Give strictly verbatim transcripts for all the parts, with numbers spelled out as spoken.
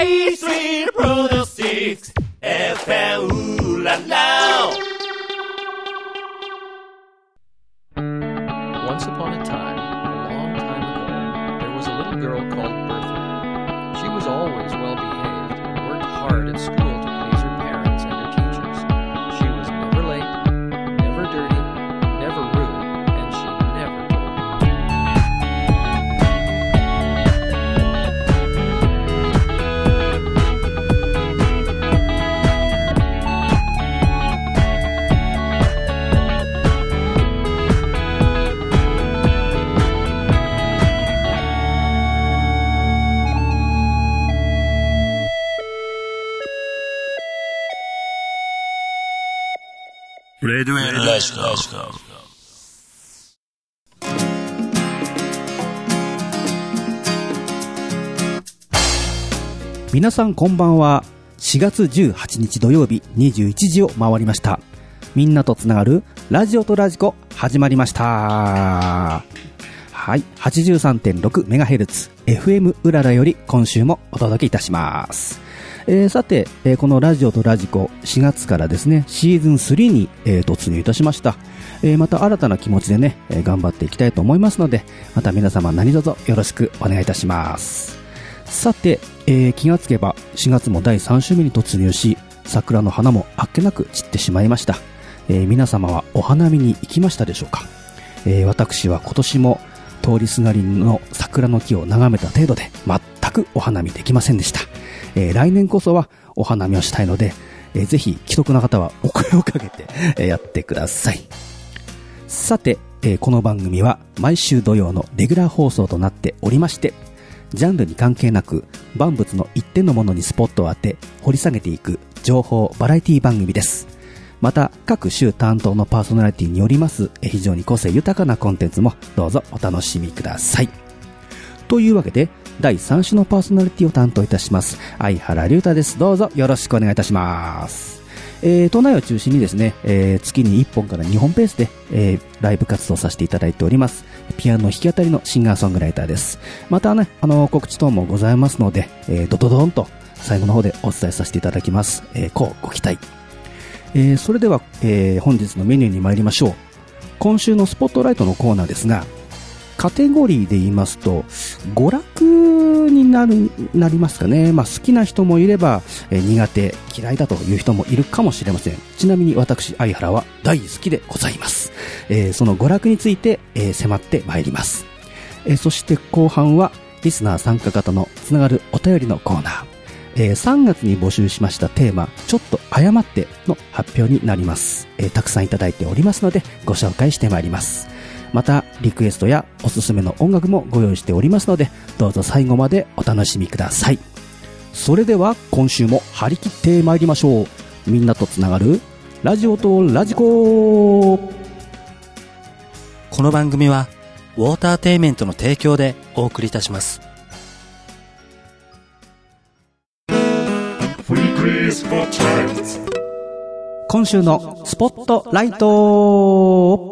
A Street Produce six F M ウララ Once upon a time, a long time ago, there was a little girl called Bertha. She was always well behaved and worked hard at school to please her parents and her teachers. She was never late, never dirty, never rude, and she never told. Radio Electro. 皆さんこんばんは。しがつじゅうはちにち土曜日にじゅういちじを回りました。みんなとつながるラジオとラジコ始まりました。はい、はちじゅうさんてんろくメガヘルツ エフエム うららより今週もお届けいたします。えー、さて、えー、このラジオとラジコしがつからですねシーズンスリーに、えー、突入いたしました。えー、また新たな気持ちでね、えー、頑張っていきたいと思いますので、また皆様何卒よろしくお願いいたします。さて、えー、気がつけばしがつもだいさん週目に突入し、桜の花もあっけなく散ってしまいました。えー、皆様はお花見に行きましたでしょうか。えー、私は今年も通りすがりの桜の木を眺めた程度で全くお花見できませんでした。えー、来年こそはお花見をしたいので、えー、ぜひ既得な方はお声をかけて、えー、やってください。さて、えー、この番組は毎週土曜のレギュラー放送となっておりまして、ジャンルに関係なく万物の一点のものにスポットを当て掘り下げていく情報バラエティ番組です。また各週担当のパーソナリティによります非常に個性豊かなコンテンツもどうぞお楽しみください。というわけでだいさん週のパーソナリティを担当いたします相原龍太です。どうぞよろしくお願いいたします。えー、都内を中心にですね、えー、月にいっぽんからにほんペースで、えー、ライブ活動させていただいております。ピアノ弾き語りのシンガーソングライターです。またね、あの告知等もございますので、えー、ドドドンと最後の方でお伝えさせていただきます。えー、こうご期待。えー、それでは、えー、本日のメニューに参りましょう。今週のスポットライトのコーナーですが、カテゴリーで言いますと娯楽になるなりますかね。まあ、好きな人もいれば、えー、苦手嫌いだという人もいるかもしれません。ちなみに私相原は大好きでございます。えー、その娯楽について、えー、迫ってまいります。えー、そして後半はリスナー参加型のつながるお便りのコーナー。えー、さんがつに募集しましたテーマちょっと誤っての発表になります。えー、たくさんいただいておりますのでご紹介してまいります。またリクエストやおすすめの音楽もご用意しておりますので、どうぞ最後までお楽しみください。それでは今週も張り切ってまいりましょう。みんなとつながるラジオとラジコ。 この番組はウォーターテイメントの提供でお送りいたします。 今週のスポットライト。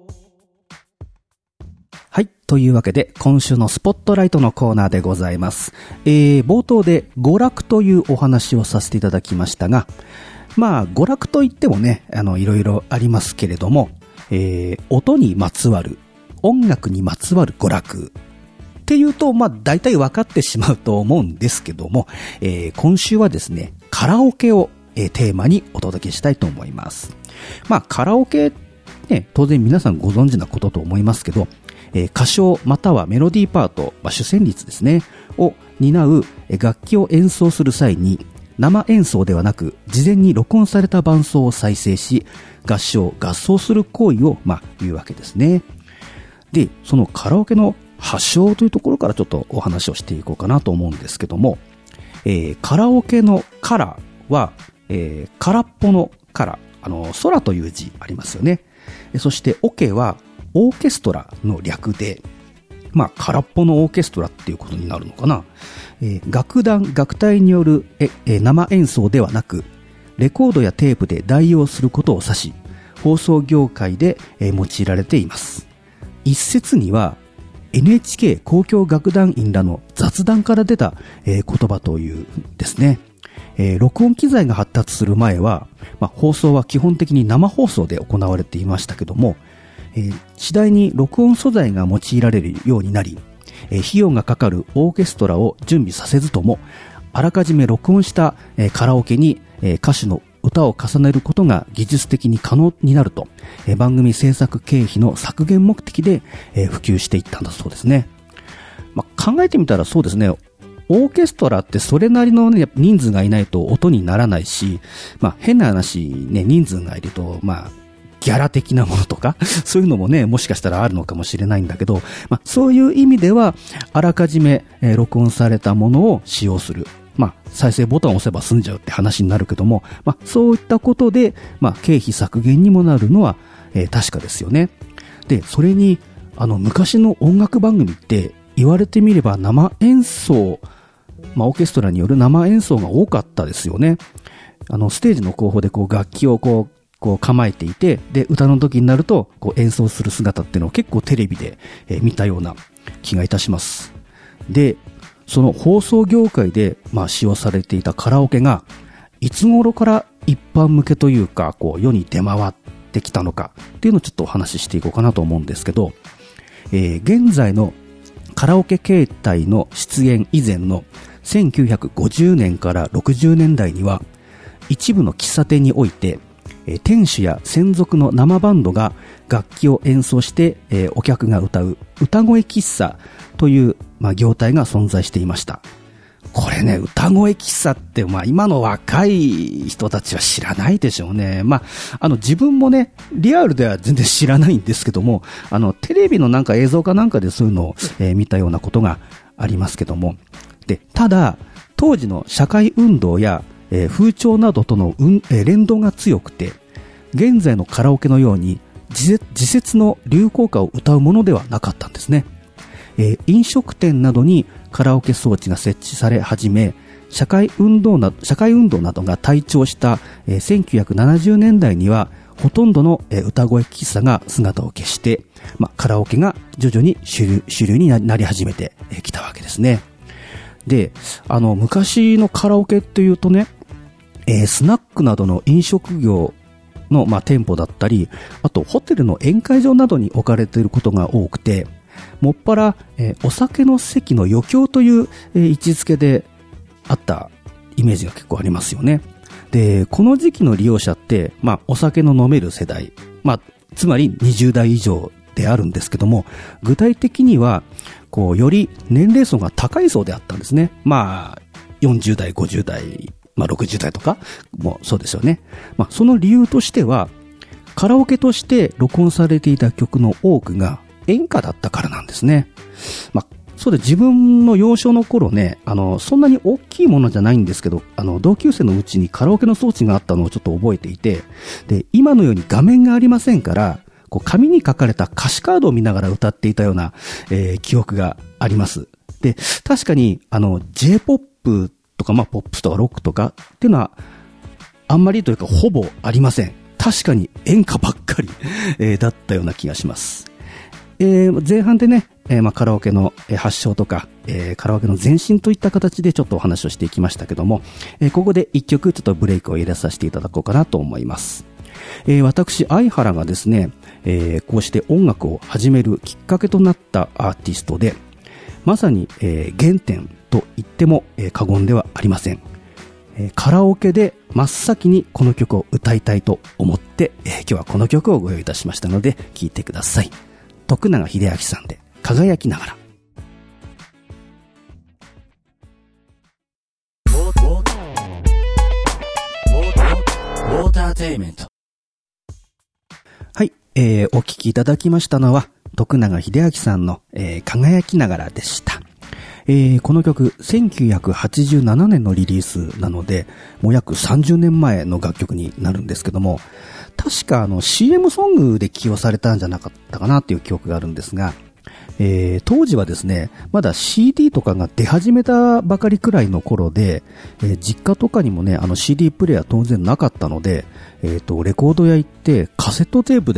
はい。というわけで、今週のスポットライトのコーナーでございます。えー、冒頭で娯楽というお話をさせていただきましたが、まあ、娯楽といってもね、あの、いろいろありますけれども、えー、音にまつわる、音楽にまつわる娯楽っていうと、まあ、大体分かってしまうと思うんですけども、えー、今週はですね、カラオケを、えー、テーマにお届けしたいと思います。まあ、カラオケ、ね、当然皆さんご存知なことと思いますけど、えー、歌唱またはメロディーパート、まあ、主旋律ですねを担う楽器を演奏する際に生演奏ではなく事前に録音された伴奏を再生し合唱合奏する行為をまあ言うわけですね。でそのカラオケの発祥というところからちょっとお話をしていこうかなと思うんですけども、えー、カラオケのカラは、えー、空っぽのカラ、あの空という字ありますよね。そしてオケはオーケストラの略で、まあ、空っぽのオーケストラっていうことになるのかな。えー、楽団、楽隊によるえ、えー、生演奏ではなく、レコードやテープで代用することを指し、放送業界で、えー、用いられています。一説には、 エヌエイチケー 交響楽団員らの雑談から出た、えー、言葉というですね。えー、録音機材が発達する前は、まあ、放送は基本的に生放送で行われていましたけども、えー、次第に録音素材が用いられるようになり、えー、費用がかかるオーケストラを準備させずとも、あらかじめ録音した、えー、カラオケに、えー、歌手の歌を重ねることが技術的に可能になると、えー、番組制作経費の削減目的で、えー、普及していったんだそうですね。まあ、考えてみたらそうですね、オーケストラってそれなりの、ね、人数がいないと音にならないし、まあ、変な話、ね、人数がいると、まあ、ギャラ的なものとか、そういうのもね、もしかしたらあるのかもしれないんだけど、まあ、そういう意味では、あらかじめ、えー、録音されたものを使用する。まあ、再生ボタンを押せば済んじゃうって話になるけども、まあ、そういったことで、まあ、経費削減にもなるのは、えー、確かですよね。で、それに、あの、昔の音楽番組って、言われてみれば生演奏、まあ、オーケストラによる生演奏が多かったですよね。あの、ステージの後方でこう楽器をこう、こう構えていて、で、歌の時になると、こう演奏する姿っていうのを結構テレビで、えー、見たような気がいたします。で、その放送業界で、まあ、使用されていたカラオケが、いつ頃から一般向けというか、こう、世に出回ってきたのかっていうのをちょっとお話ししていこうかなと思うんですけど、えー、現在のカラオケ形態の出現以前のせんきゅうひゃくごじゅうねんからろくじゅうねんだいには、一部の喫茶店において、えー、店主や専属の生バンドが楽器を演奏して、えー、お客が歌う歌声喫茶という、まあ、業態が存在していました。これね、歌声喫茶って、まあ、今の若い人たちは知らないでしょうね。まあ、あの、自分もね、リアルでは全然知らないんですけども、あの、テレビのなんか映像かなんかでそういうのを、えー、見たようなことがありますけども。で、ただ、当時の社会運動や、えー、風潮などとの、うんえー、連動が強くて、現在のカラオケのように自節の流行歌を歌うものではなかったんですね。えー、飲食店などにカラオケ装置が設置され始め、社会運動など、社会運動などが台頭した、えー、せんきゅうひゃくななじゅうねんだいにはほとんどの、えー、歌声喫茶が姿を消して、まあ、カラオケが徐々に主流、主流になり始めてき、えー、たわけですね。で、あの昔のカラオケっていうとね、えー、スナックなどの飲食業の、まあ、店舗だったり、あとホテルの宴会場などに置かれていることが多くて、もっぱら、えー、お酒の席の余興という、えー、位置づけであったイメージが結構ありますよね。で、この時期の利用者って、まあ、お酒の飲める世代、まあ、つまりにじゅうだい以上であるんですけども、具体的には、こう、より年齢層が高い層であったんですね。まあ、よんじゅうだい、ごじゅうだい、まあ、ろくじゅうだいとかもそうですよね。まあ、その理由としては、カラオケとして録音されていた曲の多くが演歌だったからなんですね。まあ、そうで自分の幼少の頃ね、あの、そんなに大きいものじゃないんですけど、あの、同級生のうちにカラオケの装置があったのをちょっと覚えていて、で、今のように画面がありませんから、こう、紙に書かれた歌詞カードを見ながら歌っていたような、えー、記憶があります。で、確かに、あの、J-ポップ とか、まあ、ポップスとかロックとかっていうのは、あんまりというか、ほぼありません。確かに演歌ばっかり、えー、だったような気がします。えー、前半でね、えーまあ、カラオケの発祥とか、えー、カラオケの前身といった形でちょっとお話をしていきましたけども、えー、ここで一曲ちょっとブレイクを入れさせていただこうかなと思います。えー、私、相原がですね、えー、こうして音楽を始めるきっかけとなったアーティストで、まさに、えー、原点と言っても、えー、過言ではありません。えー、カラオケで真っ先にこの曲を歌いたいと思って、えー、今日はこの曲をご用意いたしましたので聴いてください。徳永英明さんで輝きながら。 ウォーターテイメント。 はい、えー、お聴きいただきましたのは徳永英明さんの、えー、輝きながらでした。えー、この曲せんきゅうひゃくはちじゅうななねんのリリースなので、もう約さんじゅうねんまえの楽曲になるんですけども、確かあの シーエム ソングで起用されたんじゃなかったかなっていう記憶があるんですが、えー、当時はですね、まだ シーディー とかが出始めたばかりくらいの頃で、えー、実家とかにもね、あの シーディー プレイヤー当然なかったので、えーと、レコード屋行ってカセットテープで、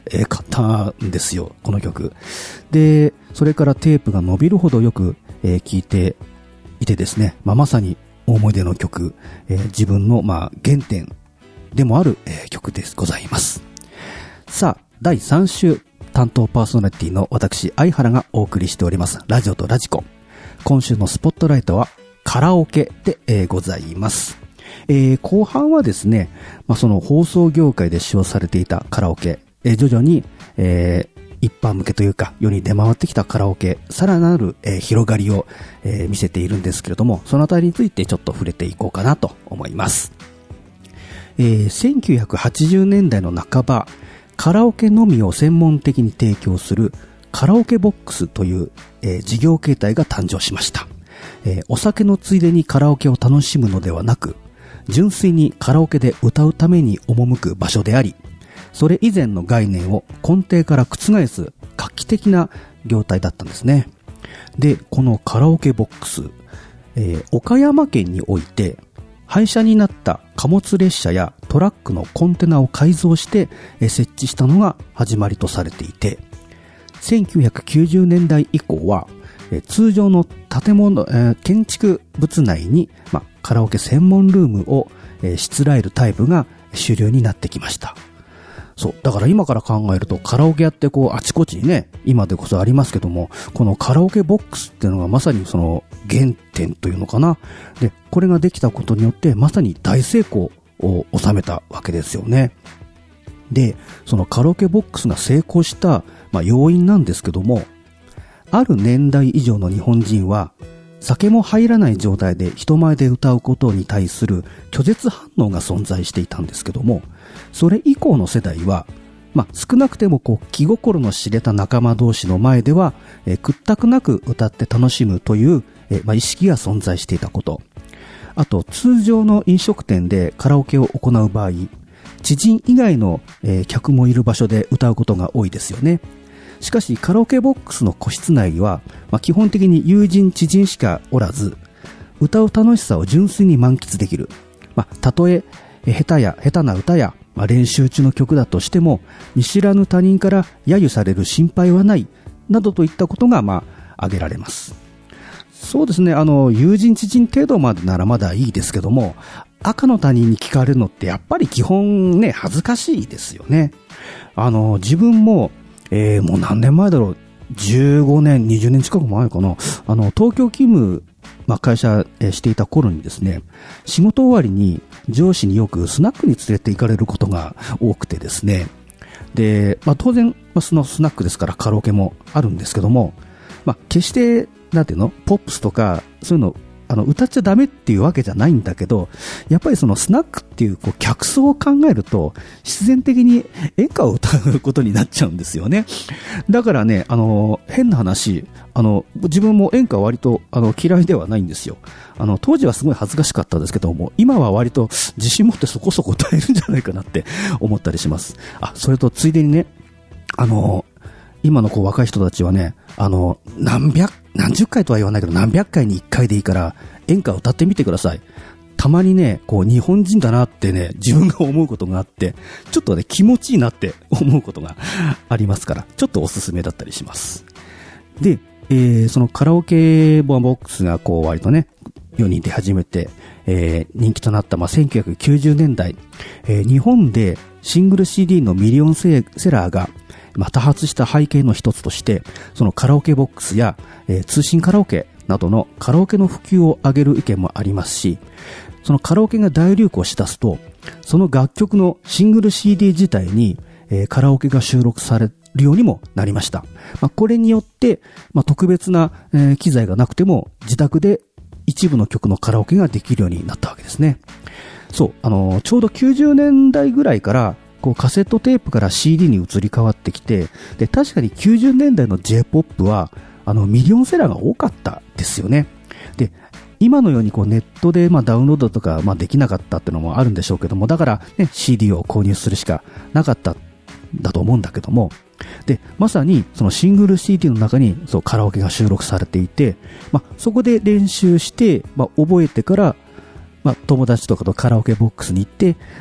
えー、買ったんですよ、この曲。で、それからテープが伸びるほどよく、えー、聴いていてですね、まあ、まさに思い出の曲、えー、自分の、まあ、原点でもある、えー、曲でございます。さあ、だいさん週担当パーソナリティの私、相原がお送りしております、ラジオとラジコ。今週のスポットライトはカラオケで、えー、ございます。えー、後半はですね、まあ、その放送業界で使用されていたカラオケ、えー、徐々に、えー、一般向けというか世に出回ってきたカラオケ、さらなる、えー、広がりを、えー、見せているんですけれども、そのあたりについてちょっと触れていこうかなと思います。えー、せんきゅうひゃくはちじゅうねんだいの半ば、カラオケのみを専門的に提供するカラオケボックスという、えー、事業形態が誕生しました。えー、お酒のついでにカラオケを楽しむのではなく、純粋にカラオケで歌うために赴く場所であり、それ以前の概念を根底から覆す画期的な業態だったんですね。で、このカラオケボックス、えー、岡山県において廃車になった貨物列車やトラックのコンテナを改造して、えー、設置したのが始まりとされていて、せんきゅうひゃくきゅうじゅうねんだい以降は、えー、通常の建物、えー、建築物内に、ま、カラオケ専門ルームを、えー、しつらえるタイプが主流になってきました。そう。だから今から考えるとカラオケ屋ってこうあちこちにね、今でこそありますけども、このカラオケボックスっていうのがまさにその原点というのかな。で、これができたことによってまさに大成功を収めたわけですよね。で、そのカラオケボックスが成功した、まあ、要因なんですけども、ある年代以上の日本人は酒も入らない状態で人前で歌うことに対する拒絶反応が存在していたんですけども、それ以降の世代は、まあ、少なくてもこう気心の知れた仲間同士の前では、えー、屈託なく歌って楽しむという、えーまあ、意識が存在していたこと。あと、通常の飲食店でカラオケを行う場合、知人以外の、えー、客もいる場所で歌うことが多いですよね。しかしカラオケボックスの個室内は、まあ、基本的に友人知人しかおらず、歌う楽しさを純粋に満喫できる。まあ、たとえ下手や下手な歌や、まあ、練習中の曲だとしても見知らぬ他人から揶揄される心配はないなどといったことが、まあ、挙げられます。そうですね、あの友人知人程度までならまだいいですけども、赤の他人に聞かれるのってやっぱり基本ね、恥ずかしいですよね。あの自分もえー、もう何年前だろう、じゅうごねん、にじゅうねん近く前かな、あの東京勤務、まあ、会社、えー、していた頃にですね、仕事終わりに上司によくスナックに連れて行かれることが多くてですね、で、まあ、当然、まあ、そのスナックですからカラオケもあるんですけども、まあ、決してなんていうの、ポップスとかそういうのあの歌っちゃダメっていうわけじゃないんだけど、やっぱりそのスナックっていうこう客層を考えると必然的に演歌を歌うことになっちゃうんですよね。だからね、あの変な話、あの自分も演歌は割とあの嫌いではないんですよ。あの当時はすごい恥ずかしかったですけども、今は割と自信持ってそこそこ歌えるんじゃないかなって思ったりします。あ、それとついでにね、あの今のこう若い人たちはね、あの何百何十回とは言わないけど何百回に一回でいいから演歌を歌ってみてください。たまにね、こう日本人だなってね、自分が思うことがあって、ちょっとね気持ちいいなって思うことがありますから、ちょっとおすすめだったりします。で、えー、そのカラオケボックスがこう割とね世に出始めて、えー、人気となった、まあ、せんきゅうひゃくきゅうじゅうねんだい、えー、日本でシングル シーディー のミリオンセラーがまあ、多発した背景の一つとして、そのカラオケボックスや、えー、通信カラオケなどのカラオケの普及を挙げる意見もありますし、そのカラオケが大流行しだすと、その楽曲のシングル シーディー 自体に、えー、カラオケが収録されるようにもなりました。まあ、これによって、まあ、特別な、えー、機材がなくても自宅で一部の曲のカラオケができるようになったわけですね。そう、あのー、ちょうどきゅうじゅうねんだいぐらいからこうカセットテープから シーディー に移り変わってきて、で確かにきゅうじゅうねんだいの J-ポップ はあのミリオンセラーが多かったですよね。で今のようにこうネットでまあダウンロードとかまあできなかったっていうのもあるんでしょうけども、だから、ね、シーディー を購入するしかなかったんだと思うんだけども、でまさにそのシングル シーディー の中にそうカラオケが収録されていて、まあ、そこで練習して、まあ、覚えてから、まあ、友達とかとカラオケボックスに行って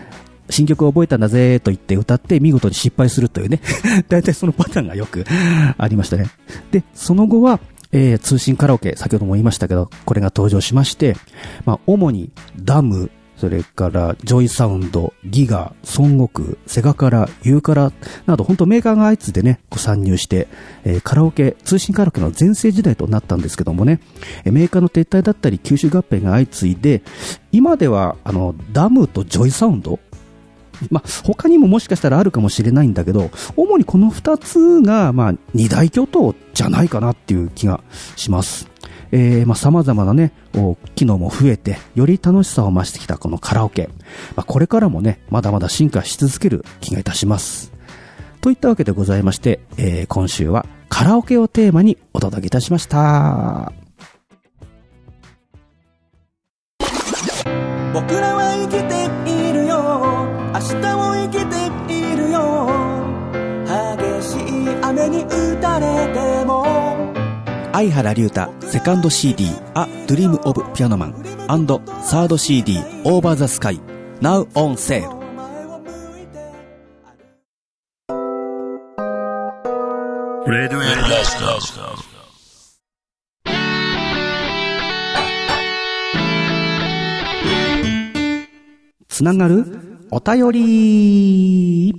新曲を覚えたんだぜと言って歌って見事に失敗するというね大体そのパターンがよくありましたね。でその後は、えー、通信カラオケ、先ほども言いましたけどこれが登場しまして、まあ、主にダム、それからジョイサウンド、ギガ、孫悟空、セガカラ、ユーカラなど本当メーカーが相次いでねこう参入して、えー、カラオケ、通信カラオケの全盛時代となったんですけどもね、えー、メーカーの撤退だったり吸収合併が相次いで、今ではあのダムとジョイサウンド、まあ、他にももしかしたらあるかもしれないんだけど、主にこの二つが、まあ、二大巨頭じゃないかなっていう気がします。えー、まあ、様々なね、機能も増えて、より楽しさを増してきたこのカラオケ。まあ、これからもね、まだまだ進化し続ける気がいたします。といったわけでございまして、えー、今週はカラオケをテーマにお届けいたしました。 僕らは生きているよ、明日も生きているよ、激しい雨に打たれても。 相原龍太セカンド シーディー A Dream of Piano Man& サード シーディー Over the Sky Now on Sale。 レディオラジオつながるお便り。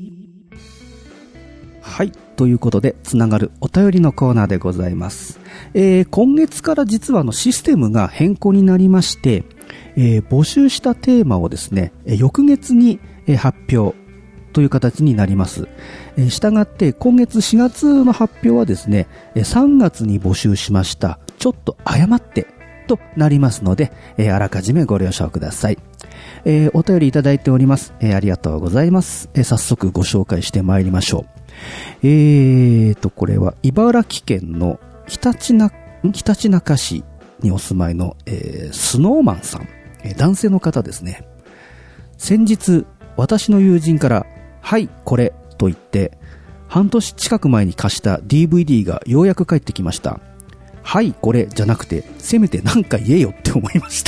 はい、ということでつながるお便りのコーナーでございます。えー、今月から実はのシステムが変更になりまして、えー、募集したテーマをですね、翌月に発表という形になります。えー、したがって今月しがつの発表はですね、さんがつに募集しましたちょっと誤ってとなりますので、えー、あらかじめご了承ください。えー、お便りいただいております。えー、ありがとうございます。えー、早速ご紹介してまいりましょう。えーと、これは茨城県のひたちな、ひたちなか市にお住まいの、えー、スノーマンさん、えー、男性の方ですね。先日、私の友人から、はい、これ、と言って、半年近く前に貸した ディーブイディー がようやく帰ってきました。はい、これ、じゃなくて、せめて何か言えよって思いました。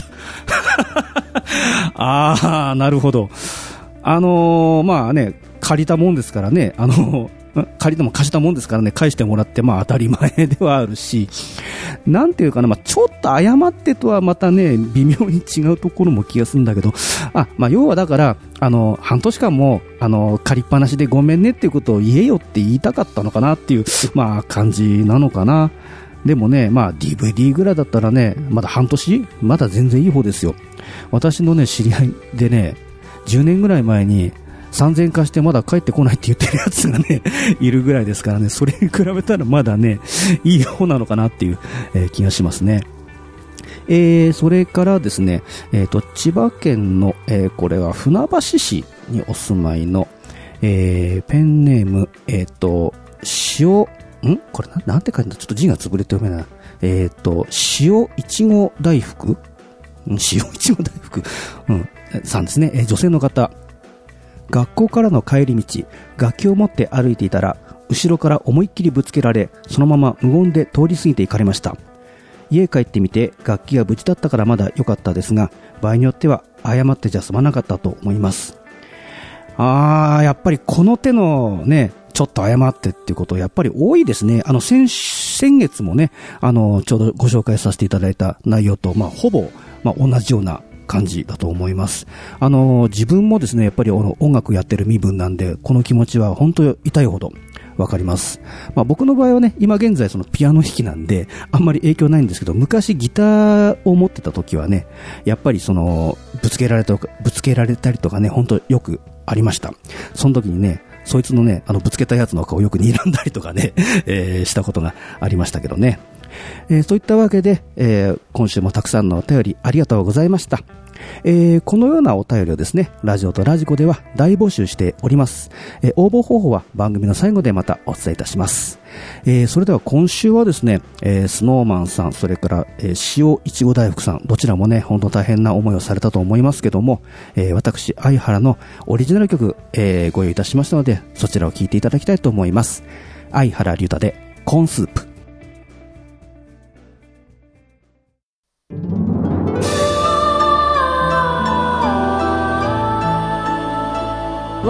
あー、なるほど。あのー、まあね、借りたもんですからね、あのー、借りても貸したもんですからね、返してもらってまあ当たり前ではあるし、なんていうかな、まあ、ちょっと誤ってとはまたね微妙に違うところも気がするんだけど、あ、まあ、要はだからあの半年間もあの借りっぱなしでごめんねっていうことを言えよって言いたかったのかなっていう、まあ、感じなのかな。でもね、まあ ディーブイディー ぐらいだったらね、まだ半年、まだ全然いい方ですよ。私のね知り合いでね、じゅうねんぐらい前にさんぜんえん貸してまだ帰ってこないって言ってるやつがねいるぐらいですからね、それに比べたらまだねいい方なのかなっていう、えー、気がしますね。えー、それからですね、えーと、千葉県の、えー、これは船橋市にお住まいの、えー、ペンネーム、えーと、塩、んこれな、なんて書いてんだ、ちょっと字が潰れて読めない。えーと、塩いちご大福、塩いちご大福、うん、さんですね、えー、女性の方。学校からの帰り道、楽器を持って歩いていたら、後ろから思いっきりぶつけられ、そのまま無言で通り過ぎていかれました。家帰ってみて、楽器が無事だったからまだ良かったですが、場合によっては誤ってじゃ済まなかったと思います。あー、やっぱりこの手のね、ちょっと誤ってっていうことやっぱり多いですね。あの先、先月もね、あの、ちょうどご紹介させていただいた内容と、まあ、ほぼ、まあ、同じような感じだと思います。あの自分もですね、やっぱり音楽やってる身分なんで、この気持ちは本当痛いほどわかります。まあ、僕の場合はね、今現在そのピアノ弾きなんであんまり影響ないんですけど、昔ギターを持ってた時はね、やっぱりそのぶつけられたぶつけられたりとかね、本当よくありました。その時にね、そいつのね、あのぶつけたやつの顔をよく睨んだりとかね、えー、したことがありましたけどね。えー、そういったわけで、えー、今週もたくさんのお便りありがとうございました。えー、このようなお便りをですね、ラジオとラジコでは大募集しております。えー、応募方法は番組の最後でまたお伝えいたします。えー、それでは今週はですね、えー、スノーマンさん、それから、えー、塩いちご大福さん、どちらもね、本当大変な思いをされたと思いますけども、えー、私、相原のオリジナル曲、えー、ご用意いたしましたので、そちらを聴いていただきたいと思います。相原龍太でコーンスープ。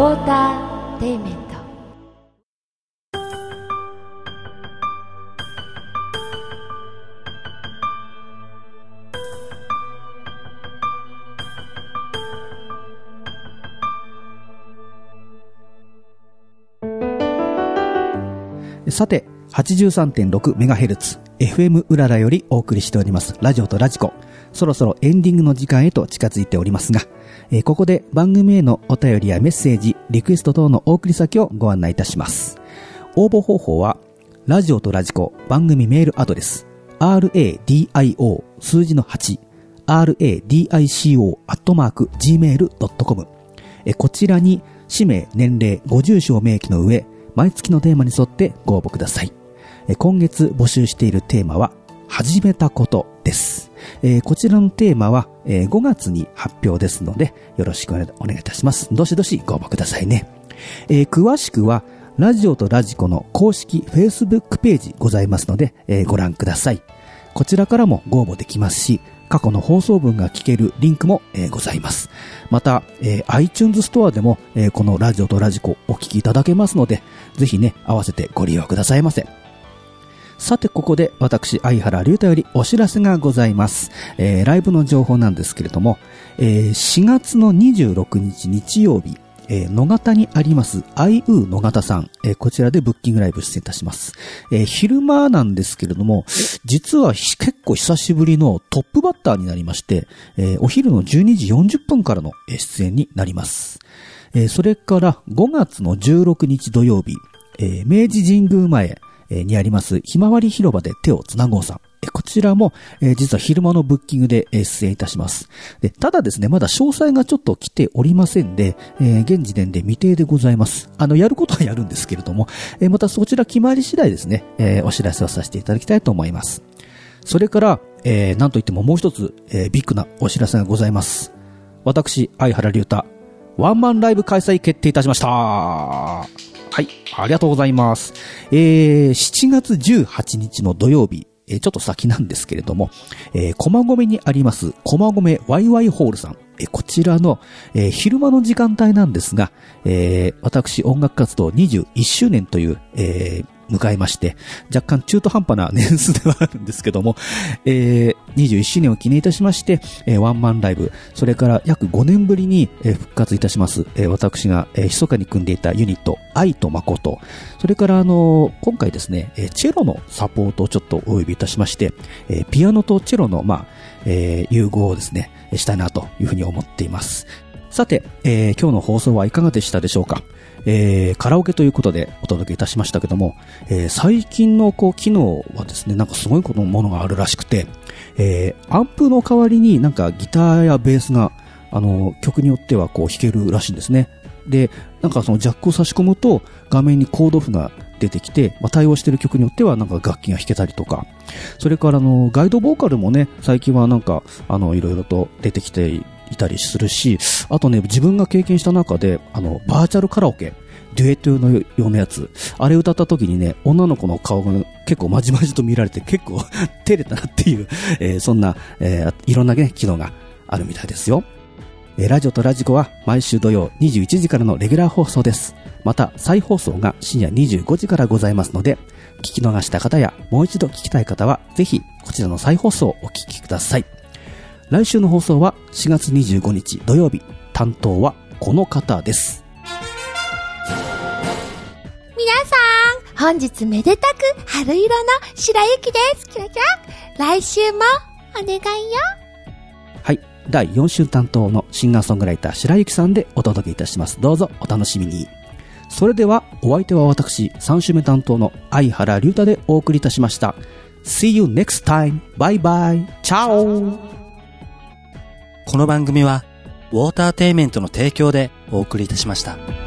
ォーターテイメント。 さて、はちじゅうさんてんろくメガヘルツ、エフエム うららよりお送りしております、ラジオとラジコ。そろそろエンディングの時間へと近づいておりますが、えー、ここで番組へのお便りやメッセージ、リクエスト等のお送り先をご案内いたします。応募方法は、ラジオとラジコ番組メールアドレス、ラディオ 数字のはち、ラディコ アットマーク ジーメール ドットコム。えー、こちらに、氏名、年齢、ご住所を明記の上、毎月のテーマに沿ってご応募ください。えー、今月募集しているテーマは、始めたことです。えー、こちらのテーマは、えー、ごがつに発表ですので、よろしくお願いいたします。どしどしご応募くださいね。えー、詳しくは、ラジオとラジコの公式 Facebook ページございますので、えー、ご覧ください。こちらからもご応募できますし、過去の放送分が聞けるリンクも、えー、ございます。また、えー、iTunes ストアでも、えー、このラジオとラジコお聞きいただけますので、ぜひね、合わせてご利用くださいませ。さて、ここで私、相原隆太よりお知らせがございます。えー、ライブの情報なんですけれども、えー、しがつのにじゅうろくにち日曜日、えー、野方にあります、アイウー野方さん、えー、こちらでブッキングライブ出演いたします。えー、昼間なんですけれども、実は結構久しぶりのトップバッターになりまして、えー、お昼のじゅうにじよんじゅっぷんからの出演になります。えー、それからごがつのじゅうろくにち土曜日、えー、明治神宮前にありますひまわり広場で手をつなごうさん。こちらも、えー、実は昼間のブッキングで出演いたします。で、ただですね、まだ詳細がちょっと来ておりませんで、えー、現時点で未定でございます。あの、やることはやるんですけれども、えー、またそちら決まり次第ですね、えー、お知らせをさせていただきたいと思います。それから、えー、なんといってももう一つ、えー、ビッグなお知らせがございます。私、相原隆太、ワンマンライブ開催決定いたしました。はい、ありがとうございます。えー、しちがつじゅうはちにちの土曜日、えー、ちょっと先なんですけれども、えー、駒込にあります、駒込ワイワイホールさん、えー、こちらの、えー、昼間の時間帯なんですが、えー、私音楽活動にじゅういっしゅうねんという、えー迎えまして、若干中途半端な年数ではあるんですけども、えー、にじゅういっしゅうねんを記念いたしまして、えー、ワンマンライブ、それから約ごねんぶりに、えー、復活いたします、えー、私が、えー、密かに組んでいたユニット、愛と誠、それからあのー、今回ですね、えー、チェロのサポートをちょっとお呼びいたしまして、えー、ピアノとチェロの、まあ、えー、融合をですね、したいなというふうに思っています。さて、えー、今日の放送はいかがでしたでしょうか。えー、カラオケということでお届けいたしましたけども、えー、最近のこう機能はですね、なんかすごいことのものがあるらしくて、えー、アンプの代わりになんかギターやベースがあの曲によってはこう弾けるらしいんですね。で、なんかそのジャックを差し込むと画面にコード譜が出てきて、まあ、対応している曲によってはなんか楽器が弾けたりとか、それからあのガイドボーカルもね、最近はなんかあのいろいろと出てきていたりするし、あとね、自分が経験した中で、あの、バーチャルカラオケ、デュエットのようなやつ、あれ歌った時にね、女の子の顔が結構まじまじと見られて、結構照れたなっていう、えー、そんな、えー、いろんなね、機能があるみたいですよ。えー、ラジオとラジコは毎週土曜にじゅういちじからのレギュラー放送です。また、再放送が深夜にじゅうごじからございますので、聞き逃した方や、もう一度聞きたい方は、ぜひ、こちらの再放送をお聞きください。来週の放送はしがつにじゅうごにち土曜日、担当はこの方です。 皆さん、本日めでたく春色の白雪です。キラキラ。来週もお願いよ。 はい、だいよん週担当のシンガーソングライター白雪さんでお届けいたします。どうぞお楽しみに。それではお相手は私さん週目担当の相原隆太でお送りいたしました。See you next time. Bye bye. Ciao. この番組はウォーターテイメントの提供でお送りいたしました。